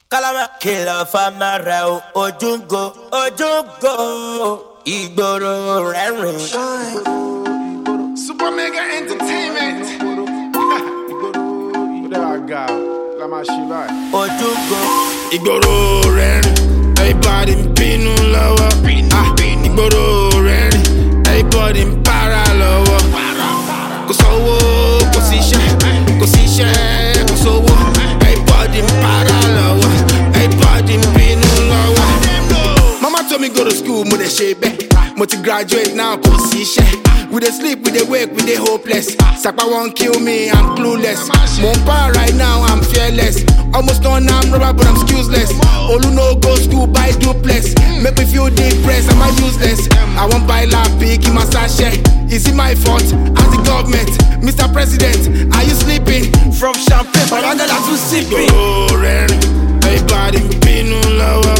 Kalama kìlọ̀ fámárà o, ojúgo, ìgboro rẹ́rìn. Super Mega Entertainment. Ojúgo. Ìgboro rẹ́rìn, everybody ń bínú lọ́wọ́. Ìgboro rẹ́rìn, everybody ń para lọ́wọ́. Kò sówó, kò síṣẹ́, kò sówó. Everybody ń para lọ́wọ́, everybody ń bínú lọ́wọ́. Mama told me go to school, mo dey ṣe bẹ́ẹ̀. Mo ti graduate now, kò síṣẹ́. We dey sleep, we dey wake, we dey hopeless. Sapa won't kill me, I'm clueless. Mo n para right now, I'm fearless. Almost done, I'm rubber, but I'm excuseless. Olu no go school, buy duplex. Make me feel depressed, am I useless? I won't buy lapik in my sachet. Is it my fault? As the government, Mr. President, are you sleeping? From champagne, but I'm not too sipping. Everybody binu lower.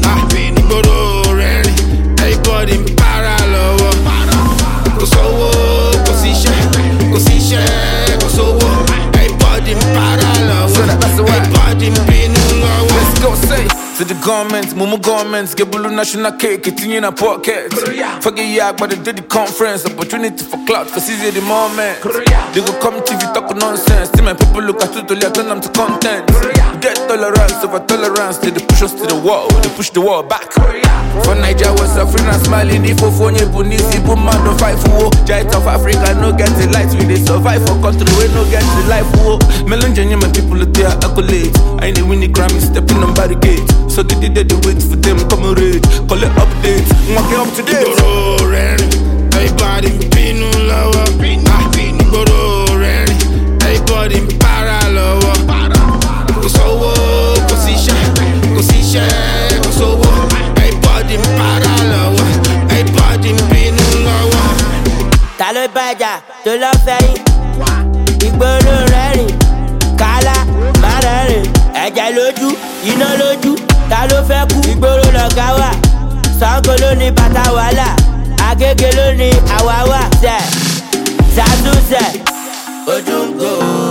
Everybody para lower. Kò sówó, kò síṣẹ́, kò sówó. Everybody para lower. Everybody binu lower. Let's go say to the government, mumu governments, get blue national cake, it's in a pocket. Forget yak, but they did the conference, opportunity for clout, cause easy the moment. They go come TV talk nonsense, see my people look at it, I turn them to content. Get tolerance over tolerance, they push us to the wall, they push the wall back. For Nigeria was suffering and smiling, if for you bunisi, boom man don't fight for Giant of Africa, no get the lights, we they survive for country, we no get the life war. Melange, my people look there accolades. I ain't winning Grammy, stepping on barricades. So they wait for them, come read, call it updates, walking up to date. Ìgboro rẹ́rìn, everybody bínú lọ́wọ́. Ìgboro rẹ́rìn, everybody para lọ́wọ́. Kò sówó, kò síṣẹ́, kò sówó. Everybody para lọ́wọ́, everybody bínú lọ́wọ́. Ta ló bàjá tó lọ fẹ́yìn? Ìgboro rẹ́rìn, kálá má rẹ́rìn. Ẹ̀jẹ̀ lójú, iná lójú, ta ló fẹ́ kú? Ìgboro lọ̀gá wà, Ṣàngó ló ní bàtà wàhálà, Agége ló ní àwáwà. Ṣàtúnṣe, ojúgo.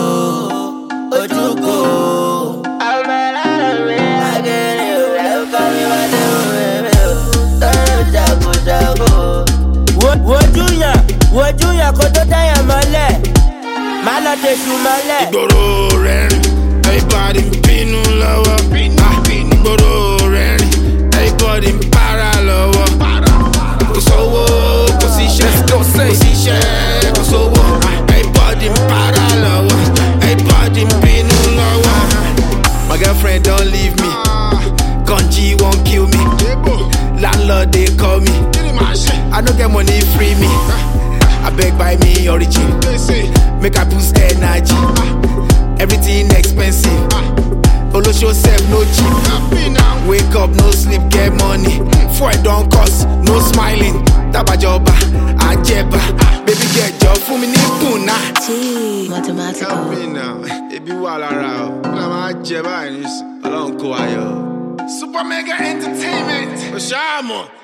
Wojú yàn kó tó tẹ̀yàn mọ́lẹ̀, má lọ tẹ̀sù mọ́lẹ̀. Ìgboro rẹ́rìn, everybody bínú lọ́wọ́. Ìgboro rẹ́rìn, everybody para lọ́wọ́. Kò sówó, kò síṣẹ́, kò sówó. Everybody para lọ́wọ́, everybody bínú lọ́wọ́. My girlfriend don't leave me, Kanji won't kill me. Landlord they call me, I no get money free me. I beg buy me origin, make I boost energy. Everything expensive, Olosho sef no cheap. Wake up, no sleep, get money. Fuel don't cost, no smiling. Tabajoba, Ajeba, baby get job for me ni puna. T mathematical. Ebi wa lara o, na ma Ajeba ni Ọlọ́run kó ayọ̀. Super Mega Entertainment, Oshamo.